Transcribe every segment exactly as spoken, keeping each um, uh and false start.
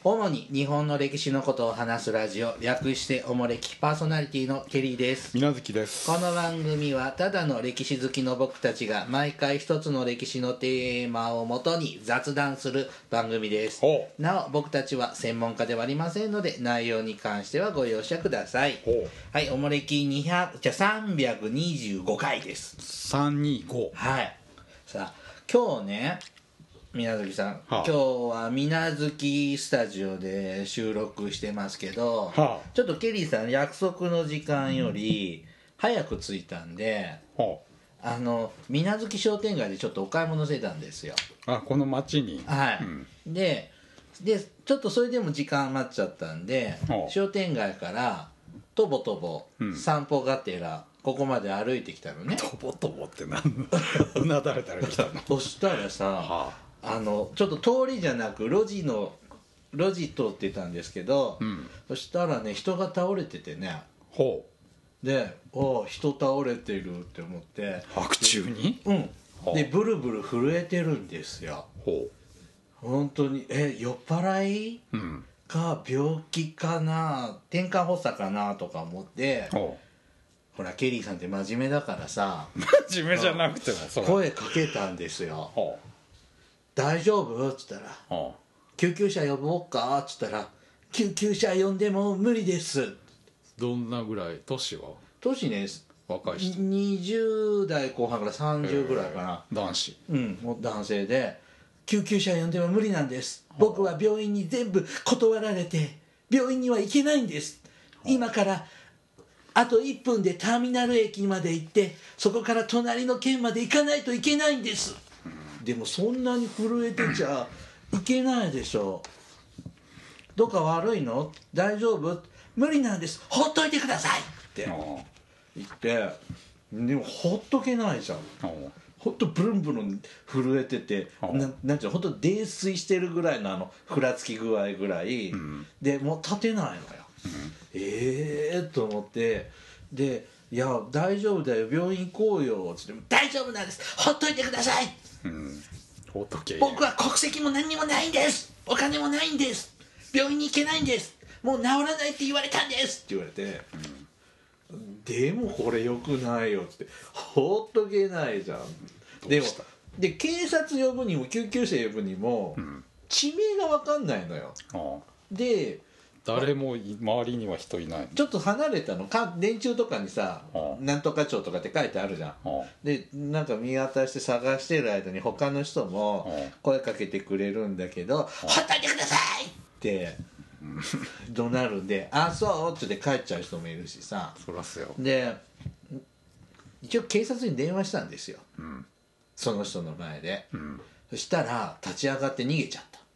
主に日本の歴史のことを話すラジオ、略しておもれき、パーソナリティのケリーです。 みなずきです。 この番組はただの歴史好きの僕たちが毎回一つの歴史のテーマをもとに雑談する番組です。なお僕たちは専門家ではありませんので、内容に関してはご容赦ください。はい、おもれきにひゃくじゃさんびゃくにじゅうごかいです。 さんびゃくにじゅうご。 はい。さあ今日ね、みなずきさん、はあ、今日はみなずきスタジオで収録してますけど、はあ、ちょっとケリーさん約束の時間より早く着いたんで、はあ、あのみなずき商店街でちょっとお買い物してたんですよ。 あ、この町に。 はい、うん、ででちょっとそれでも時間余っちゃったんで、はあ、商店街からとぼとぼ散歩がてら、うん、ここまで歩いてきたのね。 とぼとぼって何のうなだれたら来たのそしたらさ、はあ、あのちょっと通りじゃなく路地の路地通ってたんですけど、うん、そしたらね人が倒れててね、ほうで、お人倒れてるって思って、 白昼に、 うん、でブルブル震えてるんですよ。ほう本当にえ酔っ払い、うん、か病気かな、転換発作かなとか思って、ほうほらケリーさんって真面目だからさ真面目じゃなくてもそ声かけたんですよ。ほう大丈夫っつったら、はあ、救急車呼ぼうかっつったら、救急車呼んでも無理です。 どんなぐらい年は年ね、 若い人にじゅう代後半からさんじゅうぐらいかな、 男子、 うんもう男性で、救急車呼んでも無理なんです、はあ、僕は病院に全部断られて病院には行けないんです、はあ、今からあといっぷんでターミナル駅まで行ってそこから隣の県まで行かないといけないんです。でもそんなに震えてちゃいけないでしょ。どっか悪いの？大丈夫？無理なんです、ほっといてくださいって言って、でもほっとけないじゃん。ほんとブルンブルン震えてて、ななんていうの、ほんと泥酔してるぐらいのあのふらつき具合ぐらい、うん、でもう立てないのよ、うん、ええー、と思って、でいや大丈夫だよ病院行こうよっつって、大丈夫なんです、ほっといてください、うん、僕は国籍も何にもないんです、お金もないんです、病院に行けないんです、もう治らないって言われたんですって言われて、うん、でもこれよくないよってほっとけないじゃん。でもで警察呼ぶにも救急車呼ぶにも、うん、地名が分かんないのよ。ああで誰も周りには人いない。 ちょっと離れたのか電柱とかにさ、はあ、なんとか町とかって書いてあるじゃん、はあ、でなんか見渡して探してる間に他の人も声かけてくれるんだけど、はあ、ほっといてくださいって怒鳴るんで、あそうって帰っちゃう人もいるしさ。 そらすよ。で一応警察に電話したんですよ、うん、その人の前で、うん、そしたら立ち上がって逃げちゃった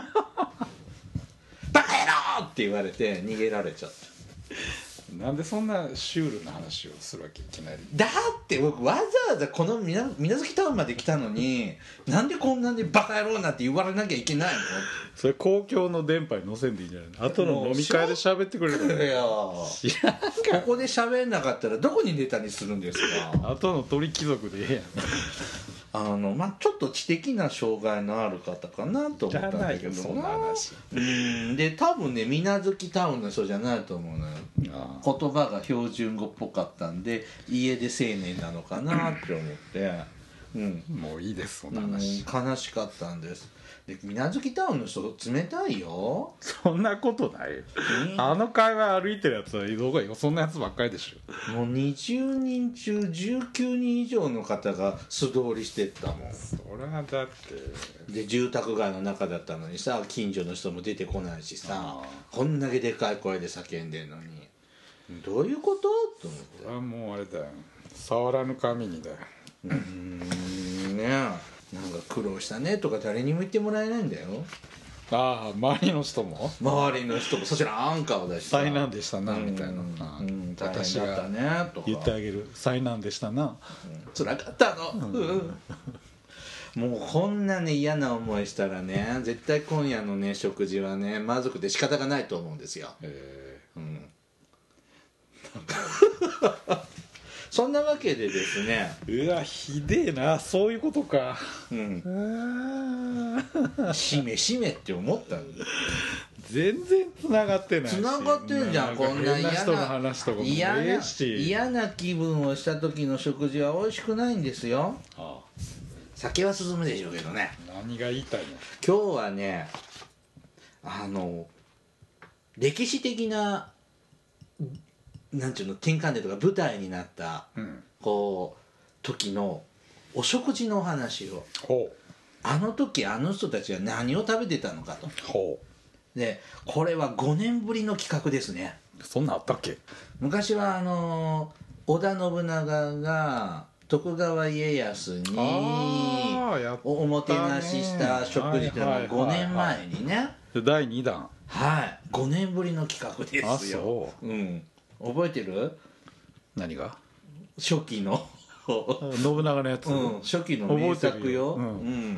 バカ野郎って言われて逃げられちゃった。 なんでそんなシュールな話をするわけいきなり。 だって僕わざわざこのみな水無月タウンまで来たのに、なんでこんなんでバカ野郎なんて言われなきゃいけないの。 それ公共の電波に乗せんでいいんじゃないの。後の飲み会で喋ってくれるから、ね、 いやここで喋んなかったらどこにネタにするんですか。 後の鳥貴族でええやんあのまあ、ちょっと知的な障害のある方かなと思ったんだけどな。 そんな話うんで多分ね水無月タウンの人じゃないと思うのよ。あ言葉が標準語っぽかったんで家出青年なのかなって思って、 うん、もういいですそんな話、 うん、悲しかったんです。で水無月タウンの人冷たいよ。 そんなことないよ、えー、あの会話歩いてるやつはどこがよ、そんなやつばっかりでしょ。もうにじゅうにん中じゅうきゅうにん以上の方が素通りしてったもん。 それはだってで住宅街の中だったのにさ、近所の人も出てこないしさ、こんだけでかい声で叫んでんのにどういうことと思って。 それはもうあれだよ、触らぬ神にだよ。 うーんねえ、なんか苦労したねとか誰にも言ってもらえないんだよ。 ああ周りの人も周りの人もそちらアンカーだしさ、 災難でしたなみたいな、うんうん、私が言ってあげる、災難でしたな、うん、 辛かったの、うん、もうこんなね嫌な思いしたらね絶対今夜のね食事はねまずくて仕方がないと思うんですよ。へえ、うんそんなわけでですね、 うわひでえな、そういうことか。 うんしめしめって思ったんだ。 全然つながってないし、 つながってんじゃん、こんな嫌な人の話とかも嫌なええし、 嫌な気分をした時の食事は美味しくないんですよ。 ああ、 酒は進むでしょうけどね。 何が言いたいの。 今日はね、あの歴史的ななんていうの、転換点とか舞台になった、 うん、 こう時のお食事のお話を、 ほうあの時あの人たちは何を食べてたのかと。 ほでこれはごねんぶりの企画ですね。 う、そんなんあったっけ。 昔はあの織田信長が徳川家康にあやったね、 おもてなしした食事っていうのがごねんまえにね、 だいにだん、 はいごねんぶりの企画ですよ。 あそう、 うん、覚えてる？ 何が初期の信長のやつ、 うん、初期の名作よ。 覚えてるよ、うんうん、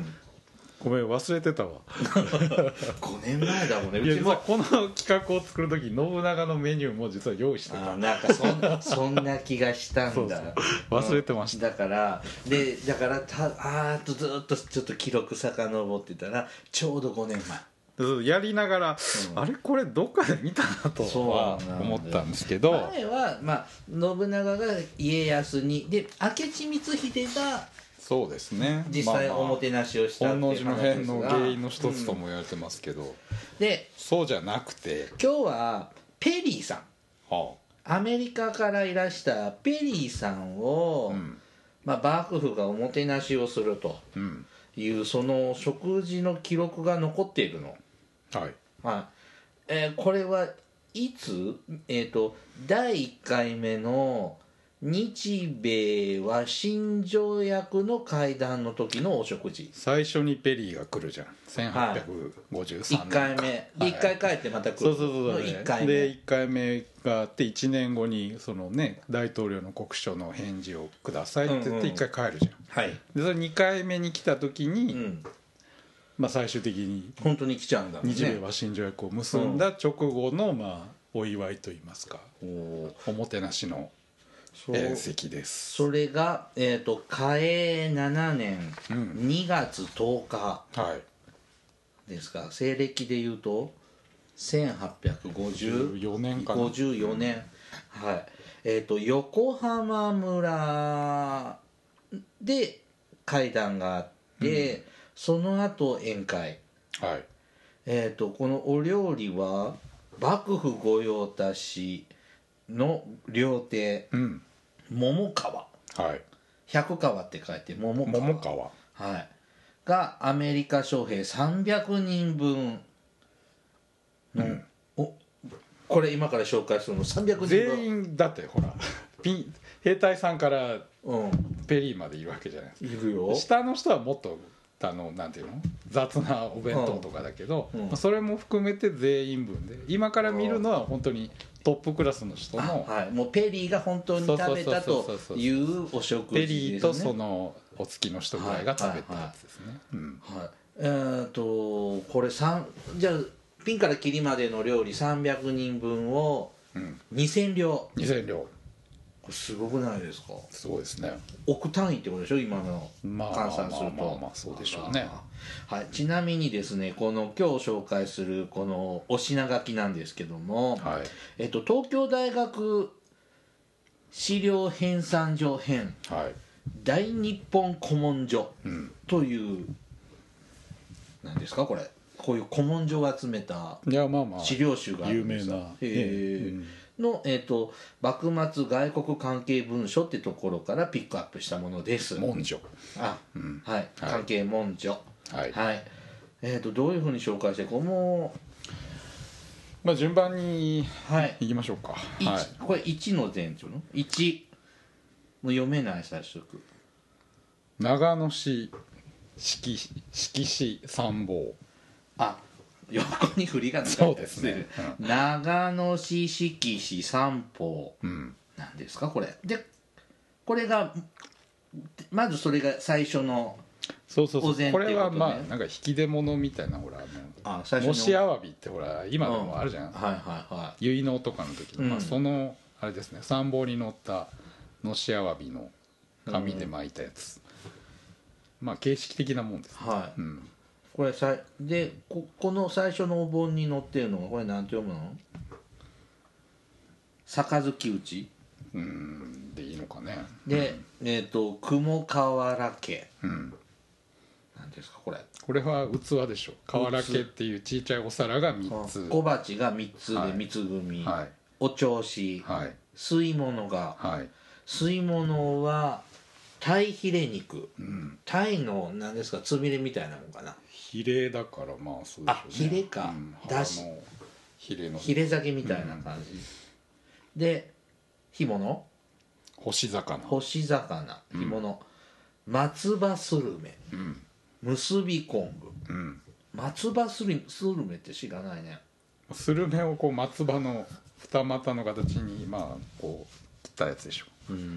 ごめん忘れてたわごねんまえだもんね。 いうやちもこの企画を作る時信長のメニューも実は用意してた。 あなんかそんそんな気がしたんだ。 そうそう忘れてました、 うん、だからでだからたあーっとずっとちょっと記録遡ってたらちょうどごねんまえやりながら、うん、あれこれどっかで見たなとは思ったんですけど、 前は、まあ、信長が家康にで明智光秀がそうですね、 実際おもてなしをしたっていう話ですが、 本能寺の変の原因の一つとも言われてますけど、うん、 でそうじゃなくて今日はペリーさん、 はあ、アメリカからいらしたペリーさんを、うん、まあ、幕府がおもてなしをするという、うん、その食事の記録が残っているの。 はい、 はい、えー、これはいつ、えーと、だいいっかいめの日米和親条約の会談の時のお食事。 最初にペリーが来るじゃん、せんはっぴゃくごじゅうさんねんか、 はい、いっかいめでいっかい帰ってまた来る、 そうそうそうそう、ね、いっかいめでいっかいめがあっていちねんごにそのね大統領の国書の返事をくださいって言っていっかい帰るじゃん、うんうん、はい、でそれにかいめに来た時に、うん、まあ、最終的に本当に来ちゃうんだもんね。 日米和親条約を結んだ直後の、まあ、お祝いといいますか、おもてなしの席です。 それが、えーと、嘉永ななねんにがつとおかですか、うん、はい、西暦でいうとせんはっぴゃくごじゅうよねんかな、ごじゅうよねん、うん、はい、えーと、横浜村で会談があって、うん、その後宴会、はい、えーと、このお料理は幕府御用達の料亭、うん、桃川、はい、百川って書いて桃川、 桃川、 はい、がアメリカ将兵さんびゃくにんぶんの、うん、おこれ今から紹介するのさんびゃくにんぶん全員だってほらピン兵隊さんからペリーまでいるわけじゃないですか、 いるよ。 下の人はもっとあのなんていうの雑なお弁当とかだけど、うんうん、それも含めて全員分で今から見るのは本当にトップクラスの人の、 はい、もうペリーが本当に食べたというお食事ですね。 ペリーとそのお付きの人ぐらいが食べたやつですね。 えーとこれさんじゃあピンからキリまでの料理さんびゃくにんぶんをにせんりょう、 にせんりょう、 これすごくないですか。 すごいですね。 億単位ってことでしょ今の換算すると。 まあまあまあそうでしょうね。 はい、ちなみにですねこの今日紹介するこのお品書きなんですけども、はい、えっと、東京大学資料編纂所編、はい、大日本古文書という、うん、何ですかこれ、こういう古文書を集めた資料集があるんですよ。有名な、えーうんの、えーと、幕末外国関係文書ってところからピックアップしたものです。 文書、 あ、うん、はい、関係文書、はい、はい、えーと、どういうふうに紹介してこの、 まあ、順番にいきましょうか、はい、 はい、これいちの前序のいちもう読めない最初長野市色紙参謀、 あ、横に振りがついてる。そうですね、うん、長野市色紙三法なんですかこれで、これがまずそれが最初のそうそうそう、これはまあなんか引き出物みたいな、ほらあのもしアワビってほら今でもあるじゃん、うん、はいはいはい、結納とかの時の、うん、まあ、そのあれですね、参謀に載ったのしアワビの紙で巻いたやつ、まあ形式的なもんですね。 はい、 うん、 これさで こ, この最初のお盆に載ってるのがこれ何て読むの？杯打ちうんでいいのかね。 で、うん、えっ、ー、と雲瓦家、うん、何ですかこれ？ これは器でしょ。瓦家っていうちいちゃいお皿がみっつ、 小鉢がみっつで三つ組、はい、お調子、はい、吸い物が、はい、吸い物は鯛ヒレ肉、うん、鯛の何ですかつみれみたいなのかな。 ヒレだからまあそうでしょうね。 あヒレか、うん、だしヒレのヒレ酒みたいな感じ、うん、で干物干し魚干し魚干物、うん、松葉スルメ、うん、結び昆布、うん、松葉スルメって知らないね。 スルメをこう松葉の二股の形にまあこう切ったやつでしょ。うーん、うん、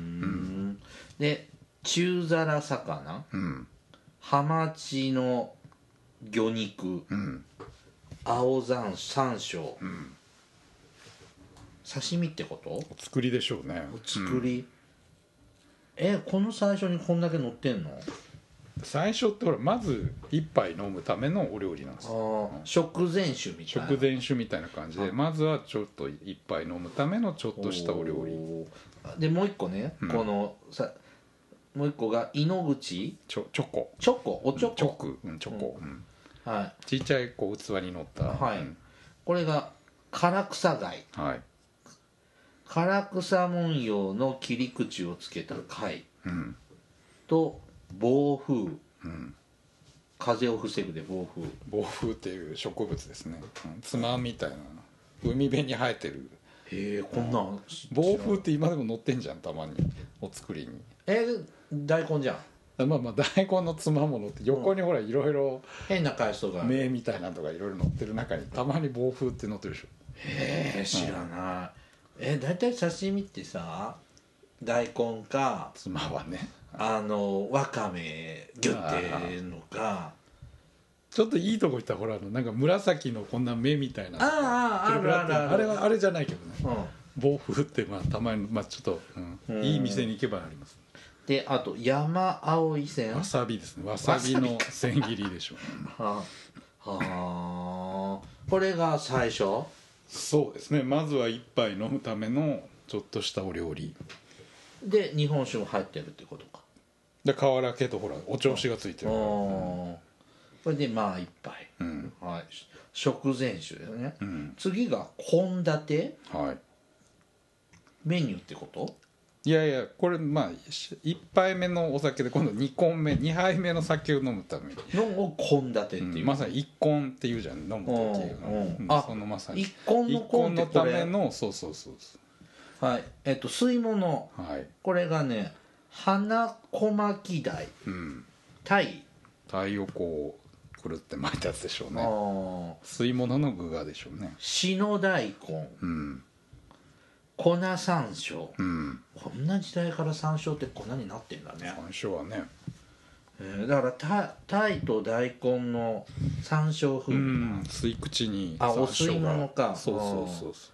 で中皿魚、うん、ハマチの魚肉、うん、青山山椒、うん、刺身ってこと？お作りでしょうね。 お作り、うん、えこの最初にこんだけ乗ってんの？ 最初ってほらまず一杯飲むためのお料理なんですよ。 あ、うん、食前酒みたいな。 食前酒みたいな感じでまずはちょっと一杯飲むためのちょっとしたお料理で、もう一個ね、うん、このさもう一個が井ノ口チョチョコチョコおチョコチョコ、うん、チョコ、うんうん、はい、 ちっちゃいこう器に乗った、 はい、 うん、 これが唐草貝、はい、唐草文様の切り口をつけた貝、うん、と暴風、うん、風を防ぐで暴風暴風っていう植物ですね、うん、つまみたいな海辺に生えてる。 へえこんなん暴風って今でも乗ってんじゃんたまにお作りに。 え大根じゃん。まあまあ大根のつまものって横にほらいろいろ変な海藻が目みたいなのとかいろいろ乗ってる中にたまに暴風って乗ってるでしょ。 へえ知らない、うん、え大体刺身ってさ大根かつまはねあのわかめギュッてのかちょっといいとこ行ったらほらあのなんか紫のこんな目みたいなあああるあるあるあれはあれじゃないけどね、うん、暴風ってまあたまにまあちょっと、うん、いい店に行けばあります。 であと山青い線わさびですね。わさびの千切りでしょう、 はあ、はあ、これが最初。 そうですね。まずは一杯飲むためのちょっとしたお料理で日本酒も入ってるってことか。 で瓦家とほらお調子がついてるから、うん、 これでまあ一杯、うん、はい、食前酒ですね、うん、次が献立、はい、メニューってこと？ いやいやこれまあいっぱいめのお酒で今度にこんめにはいめの酒を飲むためにの献立っていう、 うん、まさに一献っていうじゃん飲む時、うんうん、あそのまさに一献の献のためのそうそうそうそうはいえっと吸い物、はい、これがね花小巻鯛、うん、鯛鯛をこうくるって巻いたやつでしょうね。吸い物の具がでしょうね。 篠大根、うん、粉山椒、うん、こんな時代から山椒って粉になってんだね。 山椒はね、 えー、だから鯛と大根の山椒風味、うん、 吸い口にあお吸い物か。 そうそうそうそう。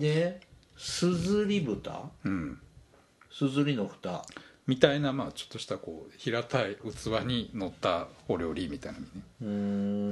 ですずり豚、うん、すずりの蓋みたいなまあちょっとしたこう平たい器に乗ったお料理みたいなね。うーん、 うん、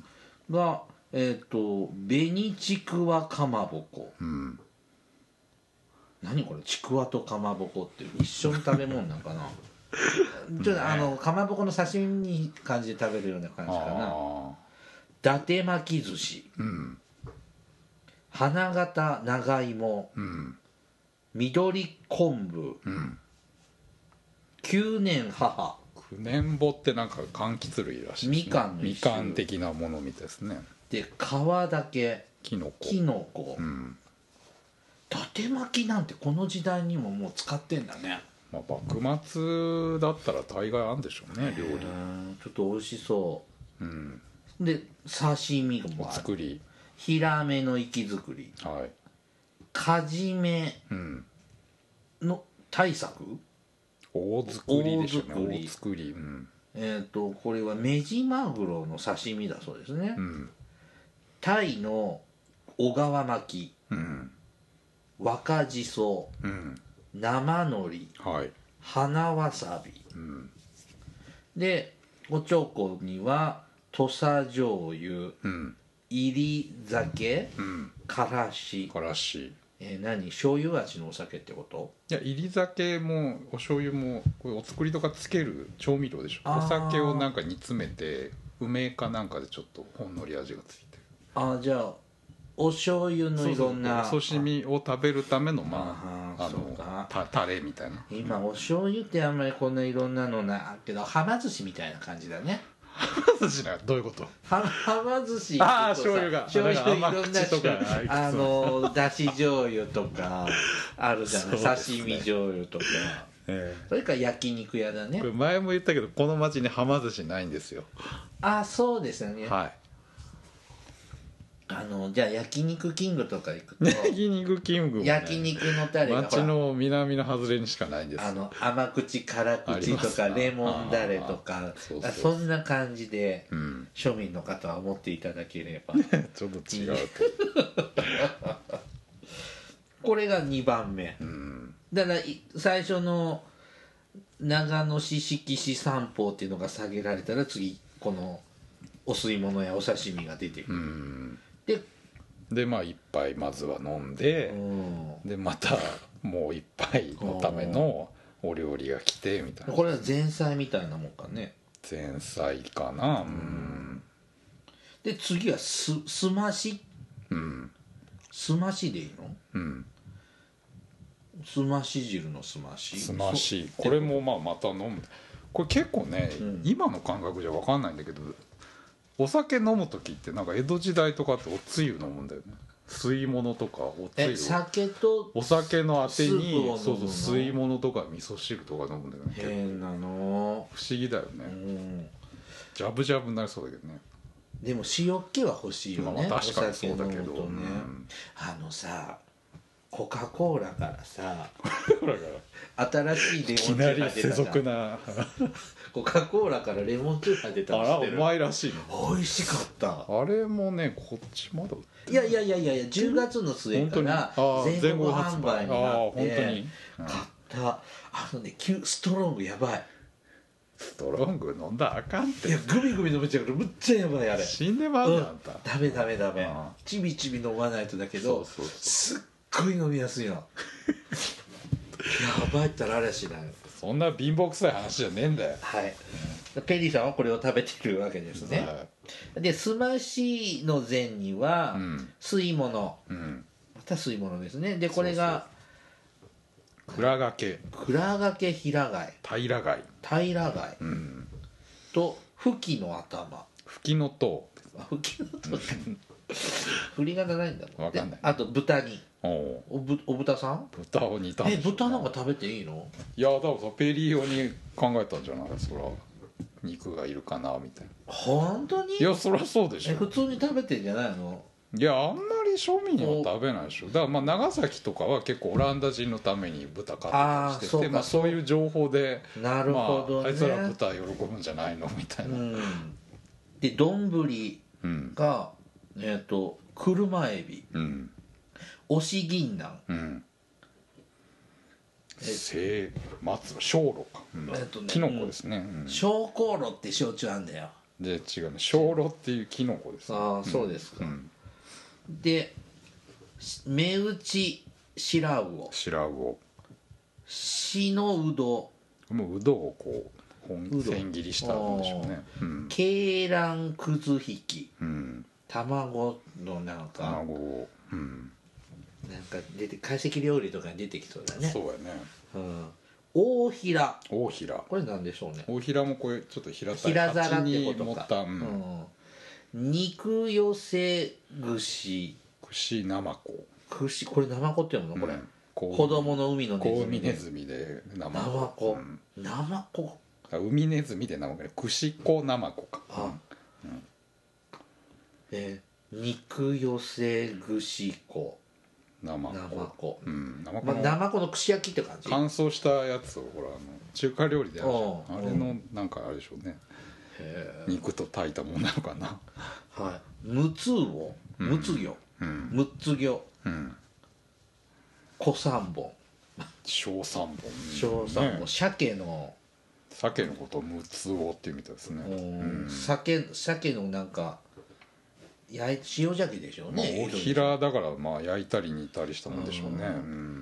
がえっ、ー、と紅ちくわかまぼこ、うん、何これちくわとかまぼこって一緒の食べ物なんかなちょっとあのかまぼこの刺身に感じで食べるような感じかな。伊達巻き寿司、うん、花形長芋、うん、緑昆布、うん、九年母九年穂ってなんか柑橘類らしいですね。 みかんのみかん的なものみたいですね。 で皮だけきのこきのこ、うん、伊達巻きなんてこの時代にももう使ってんだね。 まあ、幕末だったら大概あるんでしょうね料理。 ちょっと美味しそう、うん、で刺身もある作りヒラメの活き作り、はい、かじめの大作、 大作りでしょうね。大作り、うん、 えっ、ー、とこれはメジマグロの刺身だそうですね、うん、タイの小川巻き、うん、若じそ、うん、 生のり、 はい、 花わさび、 うん、 でおちょこには土佐醤油、 うん、 煎り酒、 うん、 からし、 からし、 えー、何醤油味のお酒ってこと？ いや煎り酒もお醤油もこれお作りとかつける調味料でしょ。 あーお酒をなんか煮詰めて梅かなんかでちょっとほんのり味がついてる。 ああ、じゃあお醤油のいろんな、 そうそう、お刺身を食べるためのまあああのかたタレみたいな。 今お醤油ってあんまりこんないろんなのなけど、はま寿司みたいな感じだね。 寿司などういうこと？ ははま寿司ああ醤油が醤油いろんな甘口とかあのだし醤油とかあるじゃない、 そうですね、 刺身醤油とか、 ええ、 それから焼肉屋だね。 これ前も言ったけどこの町にはま寿司ないんですよ。 ああ、そうですよね。 はい。 あのじゃあ焼肉キングとか行くと焼肉キングも、ね、 焼肉のタレが町の南の外れにしかないんです。 あの甘口辛口とかレモンだれとか、 そうそう、 そんな感じで、 うん、 庶民の方は思っていただければちょっと違うとこれがにばんめ、 うん、 だから最初の長野市色紙三宝っていうのが下げられたら、次このお吸い物やお刺身が出てくる、うん、ででまあ一杯まずは飲んで、うん、でまたもう一杯のためのお料理が来てみたいな。 これは前菜みたいなもんかね。 前菜かな、うん、 で次はすすまし、うん、すましでいいの？うん、すまし汁のすまし、 すまし、これもまあまた飲む。これ結構ね、うん、今の感覚じゃ分かんないんだけど、お酒飲む時ってなんか江戸時代とかっておつゆ飲むんだよね。吸い物とかおつゆを、 酒とお酒のあてにそうそう吸い物とか味噌汁とか飲むんだよね。 変なの、 不思議だよね、うん、ジャブジャブになりそうだけどね。 でも塩っ気は欲しいよね、 まあ、確かにそうだけど、 お酒飲むとね、うん、あのさコカ・コーラからさ新しいレモンチューハイ出たじゃん。いきなり世俗なコカ・コーラからレモンチューハイ出たの知ってる？ あらうまいらしいの。美味しかった。 あれもねこっちまだ売っていやいやいやいやいやじゅうがつの末から全国販売になって買った。あのねストロングやばい。 ストロング飲んだらあかんって。 いやグビグビ飲めちゃうからむっちゃやばいあれ。 死んでまうじゃん、うん、あんた。 ダメダメダメ。ちびちび飲まないとだけど、そうそうそうすっごい飲みやすいの。やばいったらあれしない。 そんな貧乏くさい話じゃねえんだよ。 はい、うん、ペリーさんはこれを食べてるわけですね、はい、ですましの前には、うん、吸い物、うん、また吸い物ですね。でこれが蔵掛け蔵掛け平貝平貝平貝、うん、とふきの頭ふきのとうふきのとう振りがないんだもん。 分かんない。 あと豚に お, お, ぶお豚さん豚を煮たんでしょ。 え豚なんか食べていいの？ いやだからペリー用に考えたんじゃない？そら肉がいるかなみたいな。 本当に？ いやそりゃそうでしょ。 え普通に食べてんじゃないの？ いやあんまり庶民は食べないでしょ。だからまあ長崎とかは結構オランダ人のために豚買ってたりしてて、あ、まあ、そういう情報でなるほど、ね、 まあ、あいつら豚喜ぶんじゃないのみたいな、うん、 で丼が、うん、えっ、ー、と車エビ、うん、押し銀杏、うん、 せ松小炉か、うん、えっとね、キノコですね、 うん、小香炉って焼酎あんだよ。 で違うね小炉っていうキノコです、ね、 ああそうですか、うん、で目打ち白魚白魚しのうどもううどをこう本千切りしたんでしょうね、うん、 鶏卵くず引き、うん、卵のなんか卵を、うん、 なんか出て懐石料理とかに出てきそうだね。 そうやね、 うん、大平大平これなんでしょうね。 大平もこれちょっと平たい平皿ってことか、 た、うんうん、肉寄せ串串ナマコ串これナマコって読むのこれ、うん、子供の海のネズミ子海ネズミでナマコナマコ、うん、ナマコ海ネズミでナマコで串子ナマコかあ、 うん、えー、肉寄せ串子ナマコナマコ、 うん、ナマコの、まあ、ナマコの串焼きって感じ。 乾燥したやつをほらあの中華料理であるじゃん、あれのなんかあれでしょうね、肉と炊いたものなのかな。 はい、むつ魚むつ魚、うん、むつ魚、うん、小三本小三本、 小三本、 ね、 鮭の鮭のことをムツオっていうみたいですね、 うん、鮭鮭のなんか焼い塩鮭でしょうね、 まあ、おひらだからまあ焼いたり煮たりしたもんでしょうね、うん、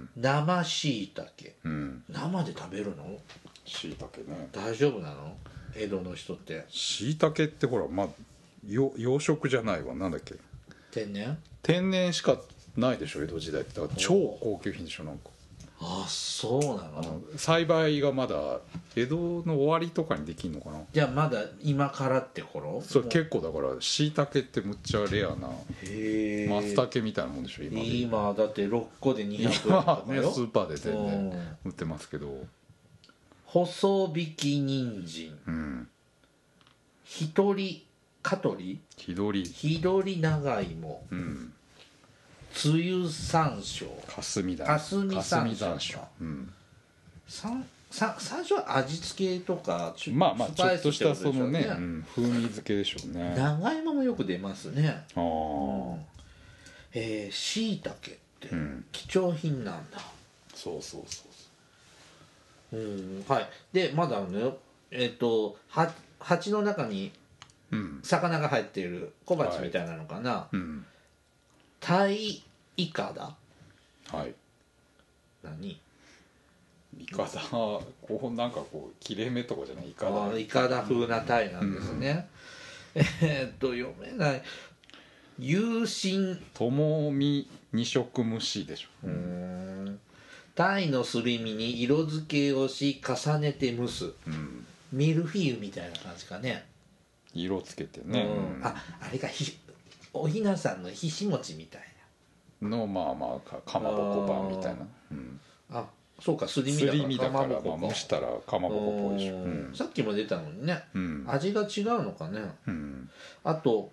生しいたけ、 うん、 生で食べるの？ しいたけね、 大丈夫なの？江戸の人って。 しいたけってほら、まあ、養殖じゃないわ、なんだっけ、 天然？ 天然しかないでしょ江戸時代って。だから超高級品でしょ。なんかあ、そうなの？ あの栽培がまだ江戸の終わりとかにできんのかな。 じゃあまだ今からって頃？ それ結構だからしいたけってむっちゃレアなへ松茸みたいなもんでしょ今で。 今だってろっこでにひゃくえんとか今ねよ。 スーパーで全然売ってますけど。 細引き人参、 うん、 ひとりかとり、 ひどり、 ひどり長芋、 うん、 つゆ山椒、 かすみだかすみ山椒、 山椒、うん、 ささ山椒は味付けとかまあまあちょっとしたそのね、 ね、 うん、風味付けでしょうね。 長芋もよく出ますね。 ああ、うん、 えー、しいたけって貴重品なんだ、うん、 そうそうそうそう、うん、はい。でまだあるのよ、えっ、ー、とは鉢の中に魚が入っている小鉢みたいなのかな、はい、うん、タイイカだ。 はい。 何？ イカダ、こうなんかこう切れ目とかじゃない、イカダ、 イカダ風なタイなんですね、うん、えー、っと読めない。有心ともみ二色蒸しでしょ。 うーん、タイのすり身に色付けをし重ねて蒸す、うん、ミルフィーユみたいな感じかね。 色つけてね、 うん、ああれがひおひなさんのひし餅みたいなのまあまあ か, かまぼこ版みたいな、うん、 あ、そうか、すり身だからかまぼこか、 まあ、蒸したらかまぼこっぽいでしょ、うん、さっきも出たのにね、うん、味が違うのかね、うん、あと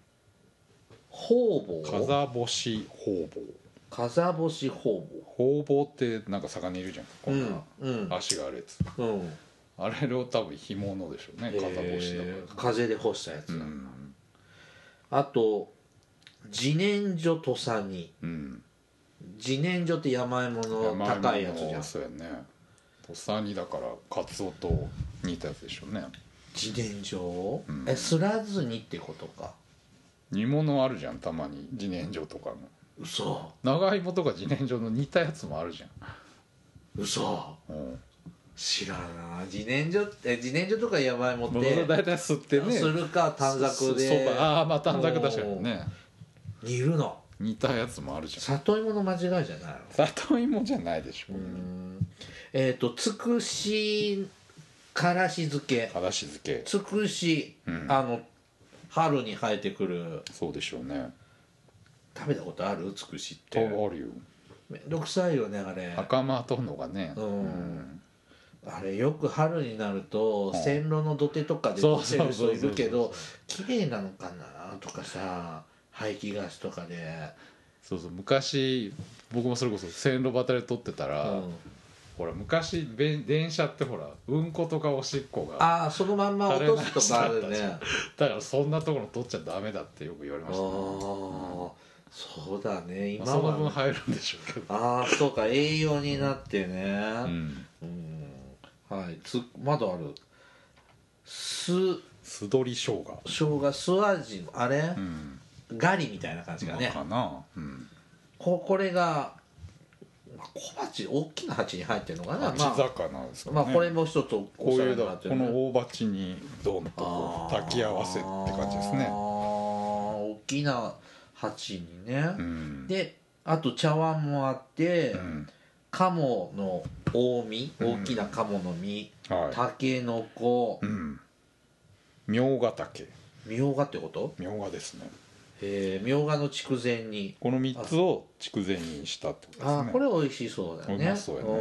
ほうぼう、 風干しほうぼう、 風干しほうぼう、 ほうぼうってなんか魚いるじゃん、こんな、 うん、 足があるやつ、 うん、 あれを多分干物でしょうね、風干しだから、 風で干したやつだ、うん、あと自然薯土佐煮、うん、自然薯って山芋の高いやつじゃん。 そうやね、土佐煮だからカツオと煮たやつでしょうね。 自然薯、うん、えすらずにってことか。 煮物あるじゃん、たまに自然薯とかの。 嘘。 長芋とか自然薯の煮たやつもあるじゃん。 嘘、うん、知らない。自然薯って自然薯とか山芋って大体吸ってね、 するか短冊で、 ああまあ短冊確かにね、 煮るの煮たやつもあるじゃん。 里芋の間違いじゃないの？ 里芋じゃないでしょう、ね、 うんえっ、ー、とつくしからし漬け、 からし漬け、 つくし、うん、あの春に生えてくる。 そうでしょうね。 食べたことある？つくしって。 あるよ。 めんどくさいよねあれ。 赤間とのがね、うん、うん、 あれよく春になると線路の土手とかで取ってる人いるけど綺麗なのかなとかさ、排気ガスとかで。 そうそう、昔僕もそれこそ線路端で撮ってたら、うん、ほら昔電車ってほらうんことかおしっこがああそのまんま落とすとかあるね。 だからそんなところ撮っちゃダメだってよく言われましたね。ああ、うん、 そうだね、今は、まあ、その分入るんでしょうけど。 ああそうか、栄養になってね、うん、うん、はい、つまだある。酢酢鶏生姜生姜酢味のあれ、うん、ガリみたいな感じがね、 かな、うん、 こ, これが小鉢、大きな鉢に入ってるのかな、 鉢魚ですかね、 まあ、これも一つこういうだ、この大鉢にドンとこう炊き合わせって感じですね。ああ大きな鉢にね、うん、であと茶碗もあって、うん、鴨の大身、大きな鴨の身、たけのこ、 みょうが竹、 みょうがってこと？ みょうがですね。 えー、みょうがの筑前煮、 このみっつを筑前煮にしたってことですね。 あこれ美味しそうだよね。 うまそうやね、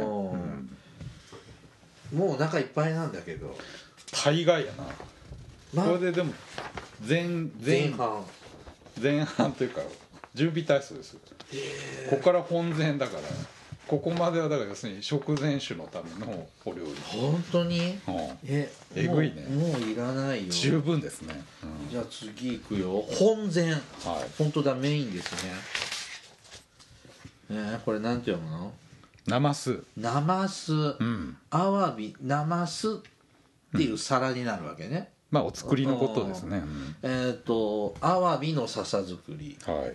うん、もうお腹いっぱいなんだけど大概やな、ま、これででも 前, 前, 前半前半というか準備体操です。ここから本前だから、ここまではだから要するに食前酒のためのお料理。 本当に、うん、 ええぐいね。 もういらないよ。 十分ですね、 うん、じゃあ次いくよ。本前、はい、本当だメインですね。えー、これなんて読むの？ なますなますあわびなますっていう皿になるわけね、 まあお作りのことですね、うん、 えっ、ー、とアワビの笹作り、 はい、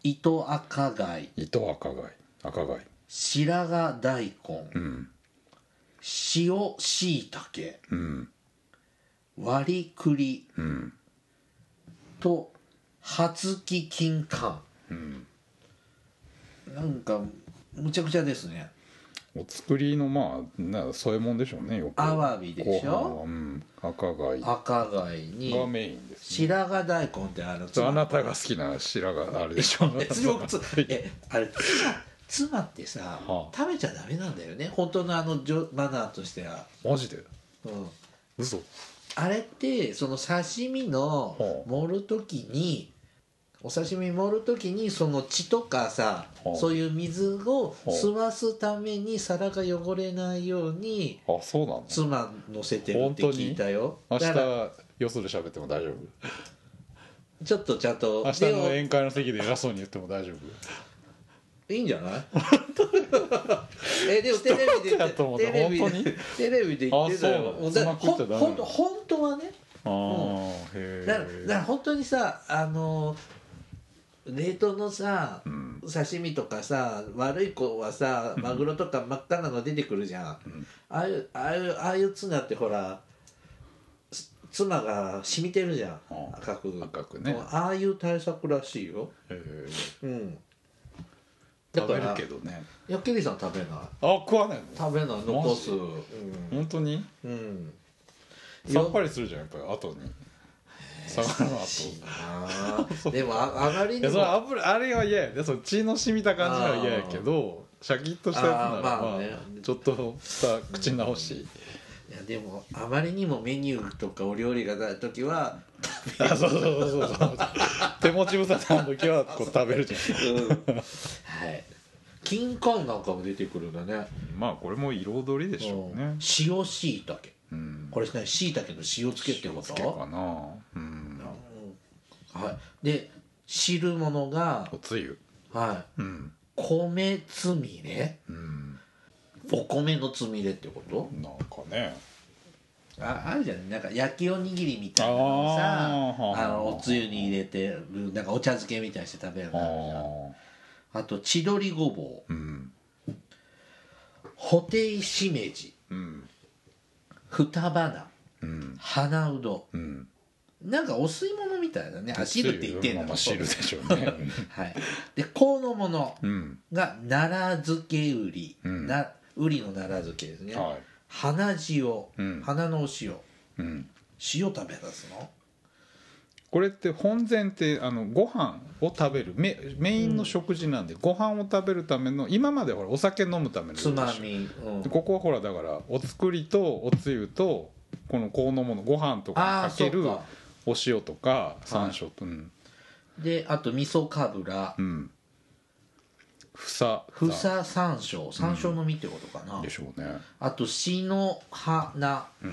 糸赤貝、 糸赤貝、赤貝、 白髪大根、うん、塩しいたけ、うん、割り栗、うん、と初木金柑、うん、なんかむちゃくちゃですね。 お作りのまあなそういうもんでしょうね。よくアワビでしょ、 うん、赤貝赤貝にがメインです、ね、 白髪大根ってあのあなたが好きな白髪あれでしょえあれ妻, 妻ってさ、はあ、食べちゃダメなんだよね本当のあのマナーとしては。 マジで？ うん、 嘘。 あれってその刺身の盛る時に、お刺身盛る時にその血とかさ、はあ、そういう水を吸わすために皿が汚れないように、 はあ、あ、そうなの？ 妻乗せてるって聞いたよ。 明日よそで喋っても大丈夫？ ちょっとちゃんと明日の宴会の席で偉そうに言っても大丈夫？ いいんじゃない？えでもテレビでテレビでテレビで言ってたよ。本当はね。あうん、へだからだから本当にさあの冷凍のさ、うん、刺身とかさ悪い子はさマグロとか真っ赤なの出てくるじゃん、うん、ああいうああいうああいうツナってほらツナが染みてるじゃん、赤く赤くね。 ああいう対策らしいよ。へえ、うん、だから食べるけどね。 やっけりさん食べない？ あ食わないの？ 食べない残す、うん、 本当に？うんさっぱりするじゃんやっぱり後に魚の後でもああまりにもいやそれあれは嫌やで、その血の染みた感じは嫌やけどシャキッとしたやつならまあ、ね、ちょっとした口直し、うん、いやでもあまりにもメニューとかお料理がない時はあそうそうそうそう手持ち無沙汰の時はこう食べるじゃん、うん、はい金柑なんかも出てくるんだね。 まあこれも彩りでしょうね、うん、 塩しいたけ、うん、これねしいたけの塩漬けってこと？ 塩漬けかな、うん、 はい、で汁物がおつゆ、 はい、うん、米つみれ、うん、お米のつみれってこと？ なんかねあ, あるじゃんなんか焼きおにぎりみたいなのさ あ, あのおつゆに入れてなんかお茶漬けみたいにして食べるのあるじゃん。あと千鳥ごぼう、うん、ホテイしめじ、うん、双花、うん、花うど、うん、なんかお吸い物みたいだね。あ汁って言ってんだ、 まあ、汁でしょうねはいで香のものが奈良漬けうり、うん、なうりの奈良漬けですね、はい、花塩、うん、花のお塩、うん、塩食べ出すのこれって本膳ってあのご飯を食べる メ, メインの食事なんで、うん、ご飯を食べるための今までほらお酒飲むためのつまみ、 うん、ここはほらだからお作りとおつゆとこの香のものご飯とかにかけるお塩とか山椒と、はい、うん、 であと味噌かぶら、うん、 房房山椒山椒の実ってことかな、うん、 でしょうね。 あとしの花、うん、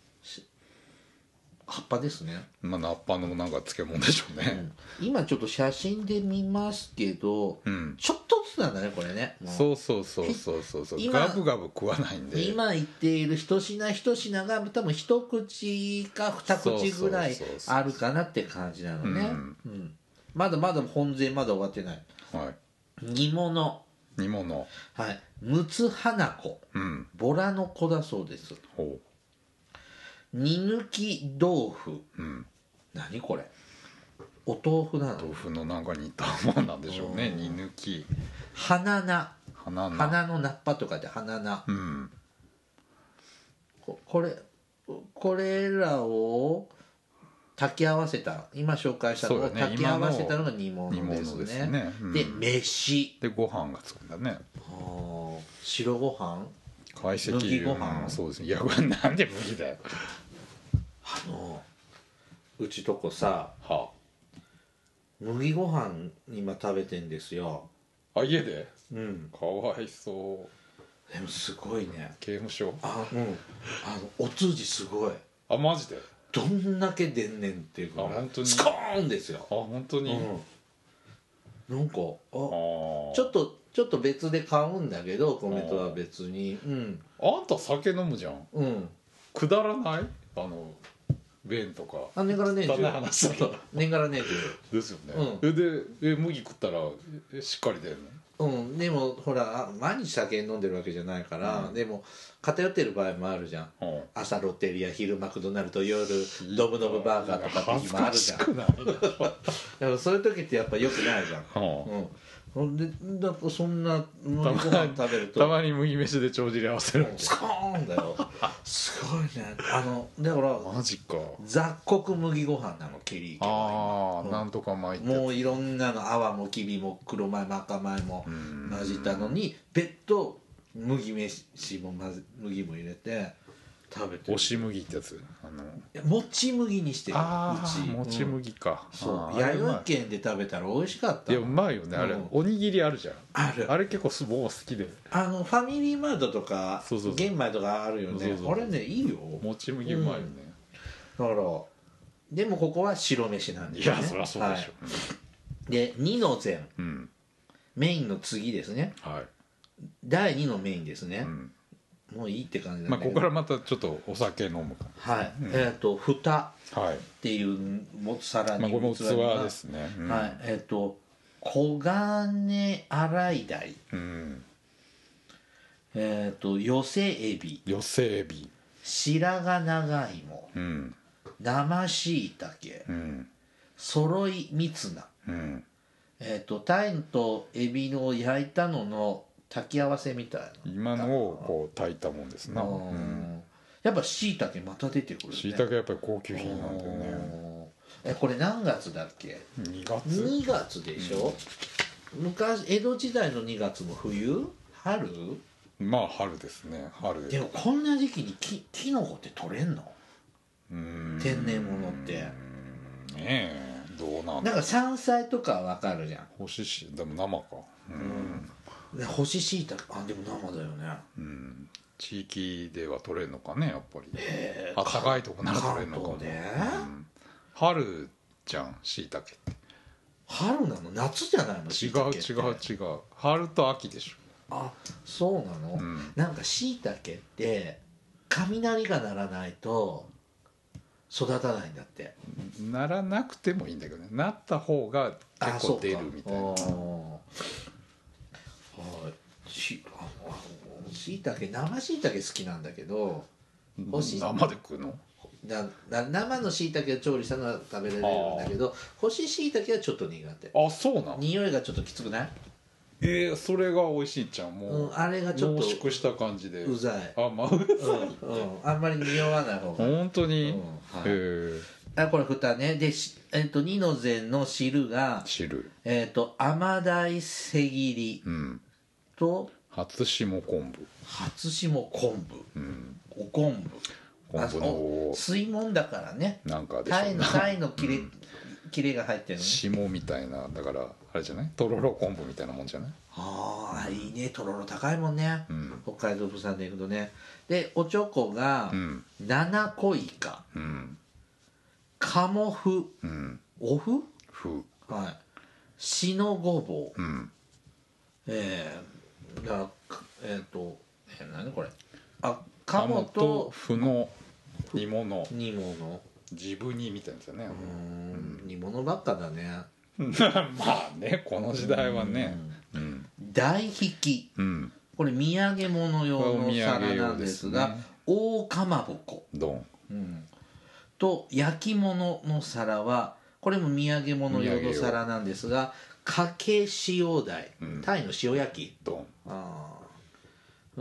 葉っぱですね。 まあ葉っぱのなんか漬物でしょうね、 うん、今ちょっと写真で見ますけど、うん、ちょっとずつなんだねこれね。 そうそうそうそうそうそうガブガブ食わないんで今言っている一品一品が多分一口か二口ぐらいあるかなって感じなのね、うんうん、まだまだ本膳まだ終わってない、はい、煮物煮物はい陸奥花子、うん、ボラの子だそうです。ほう煮抜き豆腐、うん、何これお豆腐なの？ 豆腐のなんか似たもんなんでしょうね。煮抜き花菜花菜花の菜っぱとかで花菜、うん、こ, これこれらを炊き合わせた今紹介したのを炊き合わせたのが煮物ですね。ですね、うん、で飯でご飯がつくんだね。 は白ご飯懐石麦ご飯、うん、そうですね。いやこれなんで麦だよ。 あのうちとこさ、はあ、麦ご飯今食べてんですよ。 あ家で？うんかわいそう。 でもすごいね。 刑務所？ あうんあのお通じすごい。 あマジで？ どんだけ出んねんっていうか、 あ本当にスコーンですよ。 あ本当に、 うん、なんかあちょっとちょっと別で買うんだけど米とは別に。うん。 あんた酒飲むじゃん。 うん。 くだらない？あの便とか。 あ、年がら年中。 話だけど。 年がら年中。 ですよね。 うん。 えでえ麦食ったらえしっかり出るの？ うん、でもほら毎日酒飲んでるわけじゃないから、うん、でも偏ってる場合もあるじゃん、うん、朝ロッテリア、昼マクドナルド、夜ドブドブバーガーとかって日もあるじゃん。でもそういう時ってやっぱ良くないじゃん、うん、ほんでだからそんな麦ご飯食べるとたまに麦飯で帳尻合わせるスコーンだよすごいね。あのだからマジか雑穀麦ご飯なのケリー家は。ああ、うん、なんとか米ってもういろんなの泡もきびも黒米も赤米も混じったのに別途麦飯も混ぜ麦も入れて食べてる。 押し麦ってやつ、あのもち麦にしてる。 ああもち麦か、 うん、そう弥生県で食べたら美味しかった。 いやうまいよねあれ、うん、おにぎりあるじゃん。 あるあれ結構すごい好きで、 あのファミリーマートとか玄米とかあるよね。あれねいいよ、 もち麦うまいよね、 うん、だからでもここは白飯なんですね。 いやそりゃそうでしょ、はい、 でにの膳、 うん、 メインの次ですね、 はい、 だいにのメインですね、うん、もういいって感じなんだけど、 まあ、ここからまたちょっとお酒飲むか、 はい、うん、えっ、ー、と蓋っていう皿に、 まあ、これも器ですね、 うん、はいえっ、ー、と黄金洗い鯛、うん、えっ、ー、と寄せエビ寄せエビ白髪長芋、うん、生しいたけ、うん、揃いみつな、うん、えっ、ー、と鯛とエビの焼いたのの炊き合わせみたいな今のをこう炊いたもんですな、うん、 やっぱしいたけまた出てくるね。 しいたけやっぱり高級品なんだよね。 えこれ何月だっけ？ にがつにがつでしょ、うん、昔江戸時代のにがつも冬？春？ まあ春ですね。春です。 でもこんな時期にきキノコって取れんの？うーん天然物ってねえどうなんだろう。 なんか山菜とかは分かるじゃん。 干ししでも生かうん、干し椎茸あでも生だよね。 うん地域では取れるのかねやっぱり。えー、あ高いとこなら取れるのかも。 で、うん、 春じゃん椎茸って。 春なの？夏じゃないの？ 違う違う違う春と秋でしょ。 あそうなの、うん、なんか椎茸って雷が鳴らないと育たないんだって。 ならなくてもいいんだけどね。なった方が結構出るみたいな。 はいし椎茸生椎茸好きなんだけど生で食うの？ な生の椎茸を調理したのは食べられるんだけど干し椎茸はちょっと苦手。 あそうなの？ 匂いがちょっときつくない？ えー、それが美味しいじゃんもう、うん、 あれがちょっと濃縮した感じでうざい。 あまあうざい、 うんうん、あんまり匂わない方が本当に、うんはい、へあこれ蓋ねで、えー、と二の膳の汁が汁えっ、ー、と甘鯛せぎりと、 うん、初霜昆布初霜昆布、うん、お昆布昆布の水もんだからねなんかでしょうな鯛の切れ、うん、切れが入ってるのね霜みたいなだからあれじゃないとろろ昆布みたいなもんじゃない？ ああいいねとろろ高いもんね、うん、北海道物産でいくとね。でおちょこが七個イカ、うん、鴨麩、うん、お麩麩はいしのごぼう、うん、えー、だえっ、ー、と、えー、何これあ鴨と麩の煮物煮物地ぶ煮みたいなやつだね。 うん、うん、煮物ばっかだねまあねこの時代はね、うんうん、 大引き、うん、これ土産物用の皿なんですが、ね、大かまぼこどん、 うん、と焼き物の皿はこれも土産物用の皿なんですがかけ塩鯛、うん、鯛の塩焼きどんあ、うん、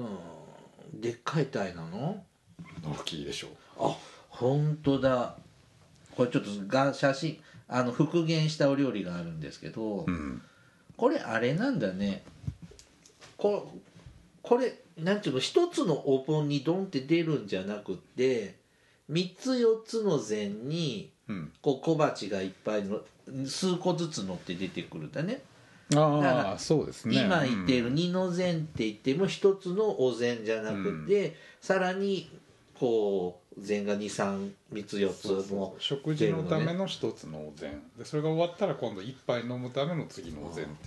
でっかい鯛なの大きいでしょ。 あ本当だこれちょっとが写真あの復元したお料理があるんですけど、うん、これあれなんだねここれなんていうの一つのお盆にドンって出るんじゃなくってみっつよっつの膳に、うん、こう小鉢がいっぱいの数個ずつ乗って出てくるんだね。 ああそうですね。 今言っている二の膳って言っても一つのお膳じゃなくて、うん、さらにこう膳がにさんみっつよっつも、ね、そうそう食事のための一つのお膳でそれが終わったら今度一杯飲むための次のお膳っていうのが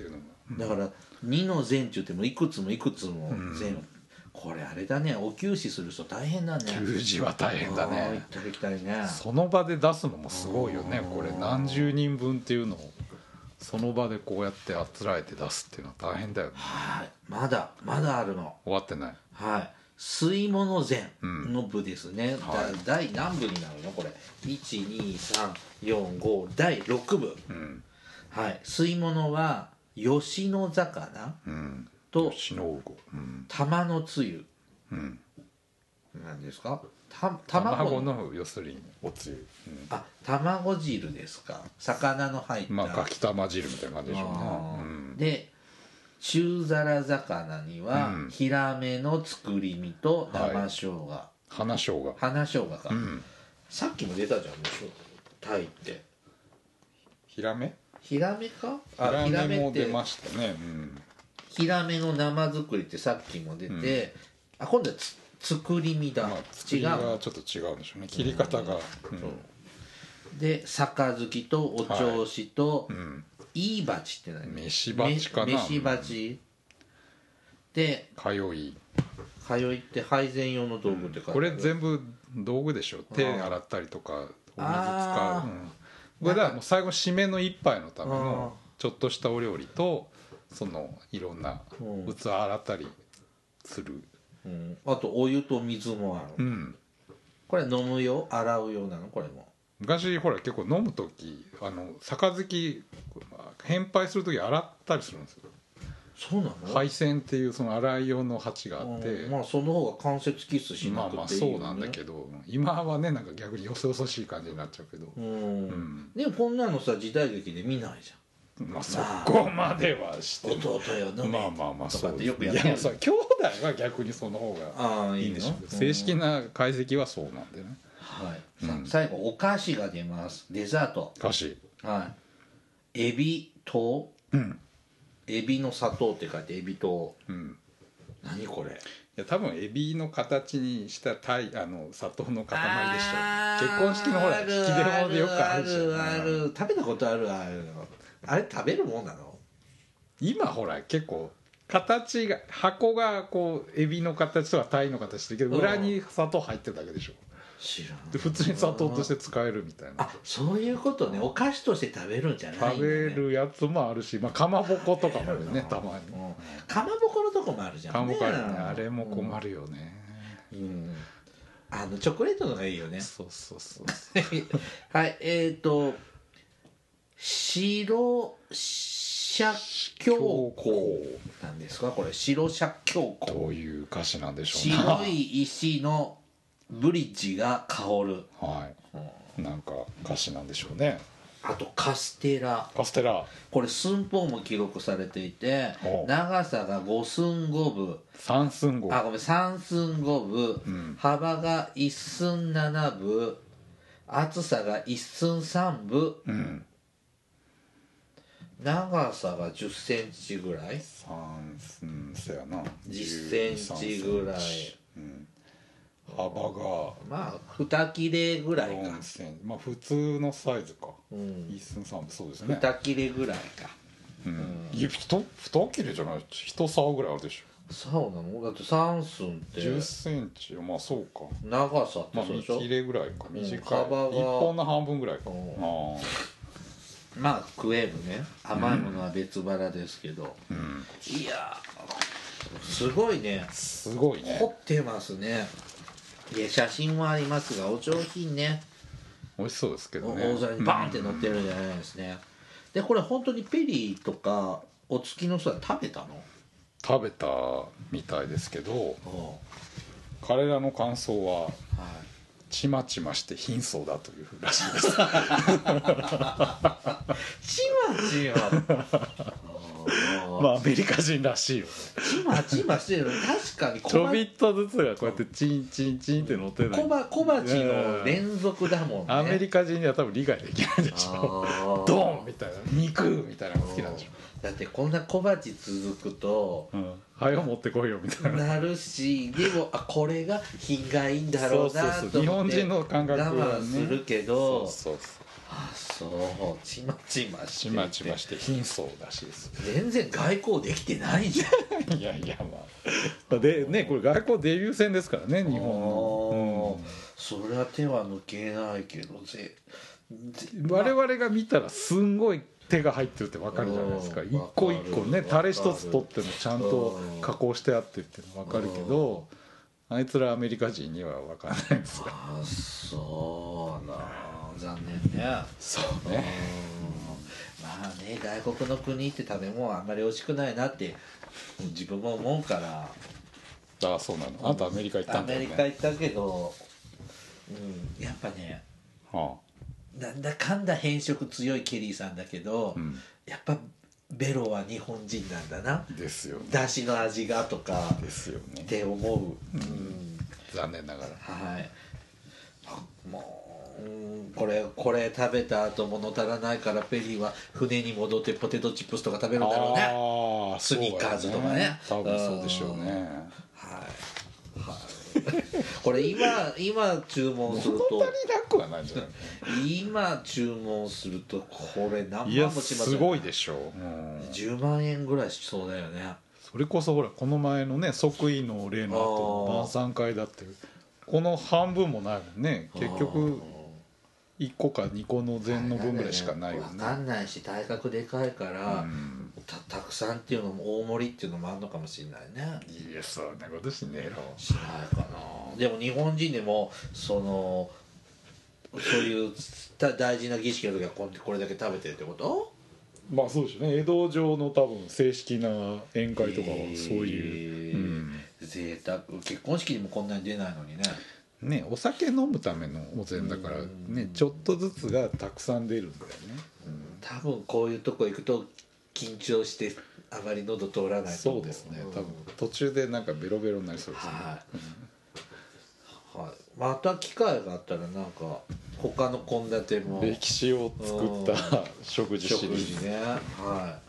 だからにの膳って言ってもいくつもいくつも膳、うん、これあれだね、お給仕する人大変だね。 給仕は大変だね。 行ったり行ったりね。 その場で出すのもすごいよね。これ何十人分っていうのをその場でこうやってあつらえて出すっていうのは大変だよね。 はい、まだまだあるの。 終わってない。 はい、吸い物膳の部ですね、うん、 はい、 第何部になるのこれ。いちにさんよんごだいろく部、うん、はい。吸い物は吉野魚、うん、と吉野うご、うん、 玉のつゆ、うん、何ですか。た卵の要するにおつゆ、 うん、あ、卵汁ですか。魚の入った、 まあかきたま汁みたいな感じでしょうね、 うん、で中皿魚には、うん、ヒラメの作り身と生生姜、はい、 花生姜花生姜か、うん、さっきも出たじゃん。タイってヒラメヒラメか。 あ、ヒラメも出ましたね、うん、 ヒラメの生作りってさっきも出て、うん、あ、今度はつ作り身だ、まあ、 作りがちょっと違うんでしょうね、切り方が、うんうん、で杯とお銚子と、はい、うん、いい鉢って何。 飯鉢かな。 飯鉢で通い通いって配膳用の道具って書いてある、うん、 これ全部道具でしょ。手洗ったりとかお水使う、うん、これだもう最後締めの一杯のためのちょっとしたお料理とそのいろんな器洗ったりする、 うん、あとお湯と水もある、うん、これ飲む用洗う用なのこれも。 昔ほら結構飲む時あの杯返杯する時洗ったりするんですよ。 そうなの。 配線っていうその洗い用の鉢があって、 まあその方が間接キスしなくていいよね。 まあまあそうなんだけど今はねなんか逆によそよそしい感じになっちゃうけど、うん、 うん、でもこんなのさ時代劇で見ないじゃん。 まあそこまではして弟よ飲めまあまあまあそうってよくやってる。いや兄弟は逆にその方がいいんでしょう。正式な解析はそうなんでね。 はい、うん、最後お菓子が出ます。デザート菓子、 はい、エビ糖、うん、エビの砂糖って書いてエビ糖、うん、何これ。いや多分エビの形にしたタイあの砂糖の塊でしょ。結婚式のほら引き出物でよくあるじゃん。あるある、食べたことある。あるあれ食べるもんなの。今ほら結構形が箱がこうエビの形とかタイの形してるけど裏に砂糖入ってるだけでしょ。 知らん。 で普通に砂糖として使えるみたいな。 あ、そういうことね。お菓子として食べるんじゃない、ね、 食べるやつもあるし、まあ、かまぼことかもあるねたまに、うん、 かまぼこのとこもあるじゃんね。 かまぼこあるね。あれも困るよね、 うんうん、あのチョコレートのがいいよね。 そうそうそうはいえっ、ー、と白写経香なんですかこれ。白写経香どういう歌詞なんでしょうね。 白い石のブリッジが香る、 はい、うん、なんか歌詞なんでしょうね。 あとカステラ。 カステラこれ寸法も記録されていて長さがご寸ごぶさん寸ごぶあごめんさん寸ごぶ、うん、幅がいっ寸ななぶ厚さがいっ寸さんぶ、うん、長さがじゅっセンチぐらい。 さん寸そやなじゅっセンチぐらい、うん、 幅がまあに切れぐらいか。 よんセンチまあ普通のサイズか、うん、いっ寸さんぶそうですね。 に切れぐらいか、 うんうん、いやに切れじゃないひとさおぐらいあるでしょ。 そうなの。だってさん寸ってじゅっセンチまあそうか。 長さってそうでしょ。 まあに切れぐらいか短い、うん、 幅がいっぽんの半分ぐらいか、うん、 あまあ食えるね。甘いものは別腹ですけど、うん、いやすごいね。 すごいね。 凝ってますね。いや写真もありますがお上品ね。 美味しそうですけどね。 大皿にバーンって乗ってるんじゃないですね、うん、でこれ本当にペリーとかお付きの人は食べたの。 食べたみたいですけど彼らの感想は、はい、ちまちまして貧相だというらしいですちまちままあアメリカ人らしいよね。 ちまちましてる。確かにちょびっとずつがこうやってチンチンチンって乗ってない。 小鉢の連続だもんね。 アメリカ人には多分理解できないでしょ。ドーンみたいな肉みたいなのが好きなんでしょ。 だってこんな小鉢続くと、 うん、はよ持ってこいよみたいななるし、でもあこれが品がいいんだろうなと思って日本人の感覚は、ね、 我慢するけど、 そうそうそうあそうちまちましてちまちまして貧相らしいです。 全然外交できてないじゃんいやいやまあでねこれ外交デビュー戦ですからね日本の、 うん、それは手は抜けないけどぜ我々が見たらすんごい手が入ってるって分かるじゃないですか。一個一個ねタレ一つ取ってもちゃんと加工してあってって分かるけど、あいつらアメリカ人には分かんないんですよ。 あそうな残念ね。 そうね、 まあね外国の国って食べ物あんまり美味しくないなって自分も思うから。 ああそうなの。あんたアメリカ行ったんだよね。 アメリカ行ったけど、うん、やっぱね、はあなんだかんだ変色強いケリーさんだけど、うん、やっぱベロは日本人なんだなですよね。 だしの味がとかですよねって思う、うんうん、残念ながらはいもう、うん、これこれ食べた後物足らないからペリーは船に戻ってポテトチップスとか食べるんだろうね。あスニッカーズとかね多分そうでしょうね。 はいはいこれ今今注文すると物足りなくはないんじゃない今注文するとこれ何万もしますすごいでしょう、うん、 じゅうまんえんぐらいしそうだよね。 それこそほらこの前のね即位の例の後の晩餐会だってこの半分もないもんね。結局いっこかにこの前の分ぐらいしかないよね。 分かんないし体格でかいから、うん、た, たくさんっていうのも大盛りっていうのもあるのかもしれないね。 いやそんなことしねえろ。 しないかな。でも日本人でもそのそういう大事な儀式の時はこれだけ食べてるってこと？ まあそうでしょうね。江戸城の多分正式な宴会とかはそういう、えーうん、 贅沢結婚式にもこんなに出ないのにね。 ね、お酒飲むためのお膳だからねちょっとずつがたくさん出るんだよね、 うん、多分こういうとこ行くと緊張してあまり喉通らないとそうですね、うん、多分途中でなんかベロベロになりそうですね、 はいはい、また機会があったらなんか他の献立も歴史を作った食事シリーズね、はい、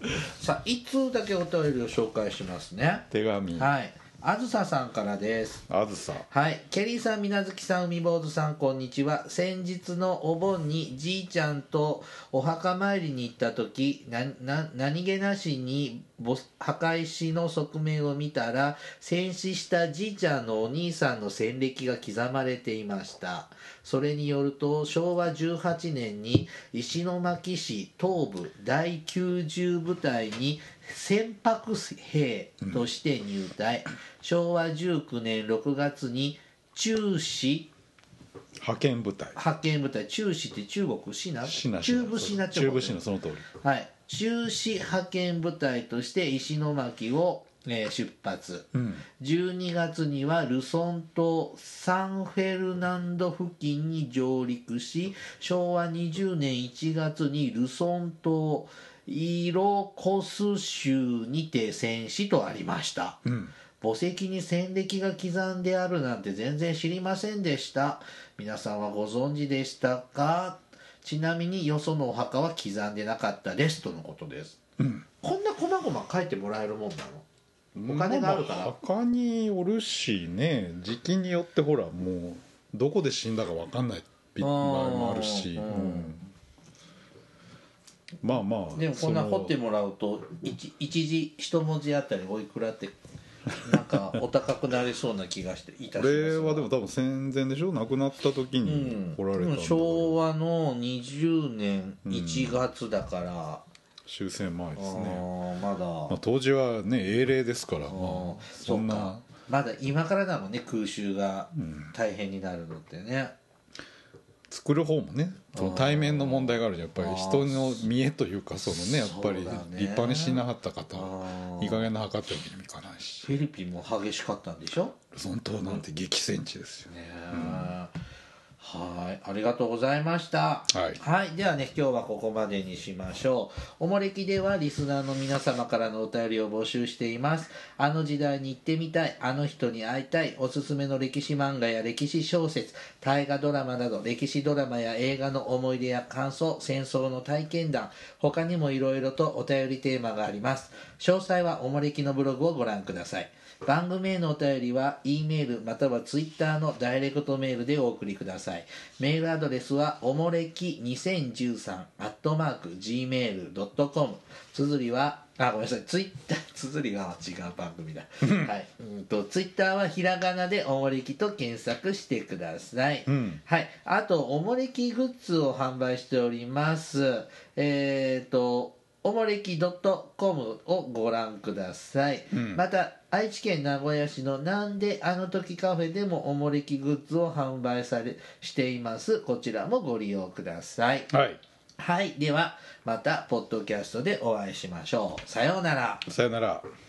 さあいつつだけお便りを紹介しますね。 手紙、 はいあずささんからです。 あずさはいケリーさん、みなずきさん、海坊主さん、こんにちは。先日のお盆にじいちゃんとお墓参りに行った時なな何気なしに墓石の側面を見たら戦死したじいちゃんのお兄さんの戦歴が刻まれていました。それによるとしょうわじゅうはちねんに石巻市東部だいきゅうじゅう部隊に船舶兵として入隊、うん、しょうわじゅうきゅうねんろくがつに中市派遣部隊派遣部隊中市って中国シナシナ中部シナ中部シナその通り、 はい、中市派遣部隊として石巻を、えー、出発、うん、じゅうにがつにはルソン島サンフェルナンド付近に上陸ししょうわにじゅうねんいちがつにルソン島イロコス州にて戦死とありました、うん、墓石に戦歴が刻んであるなんて全然知りませんでした。皆さんはご存知でしたか？ちなみによそのお墓は刻んでなかったですとのことです、うん、こんな細々書いてもらえるもんなの？お金があるから、まあ、 墓におるしね時期によってほらもうどこで死んだか分かんない場合もあるし、うん、まあまあでもこんな掘ってもらうと 一, 一字一文字あたりおいくらってなんかお高くなりそうな気がしていたします。これはでも多分戦前でしょ亡くなった時に掘られたんだ、うん、 昭和のにじゅうねんいちがつだから、うん、 終戦前ですね。 まだ、 まあ、当時はね英霊ですから、まあ、そんなまだ今からだもんね空襲が大変になるのってね、 作る方もねその対面の問題があるじゃんやっぱり人の見栄というかそのねやっぱり立派にしなかった方いい加減な測ってるわけにもいかないしフィリピンも激しかったんでしょ。 ルソン島なんて激戦地ですよね、うんはいありがとうございました、はいはい、ではね今日はここまでにしましょう。おもれきではリスナーの皆様からのお便りを募集しています。あの時代に行ってみたいあの人に会いたいおすすめの歴史漫画や歴史小説大河ドラマなど歴史ドラマや映画の思い出や感想戦争の体験談他にもいろいろとお便りテーマがあります。詳細はおもれきのブログをご覧ください。番組へのお便りは E メールまたは Twitter のダイレクトメールでお送りください。 い。メールアドレスはおもれきにせんじゅうさんアットマーク ジーメールドットコム。綴りはあごめんなさいツイッター綴りは違う番組だはい、うんとツイッターはひらがなでおもれきと検索してください、うん、はい。あとおもれきグッズを販売しております。えっ、ー、とおもれき .com をご覧ください、うん、また愛知県名古屋市のなんであの時カフェでもおもれきグッズを販売されしています。こちらもご利用ください。 はい、 はい、ではまたポッドキャストでお会いしましょう。さようなら。 さようなら。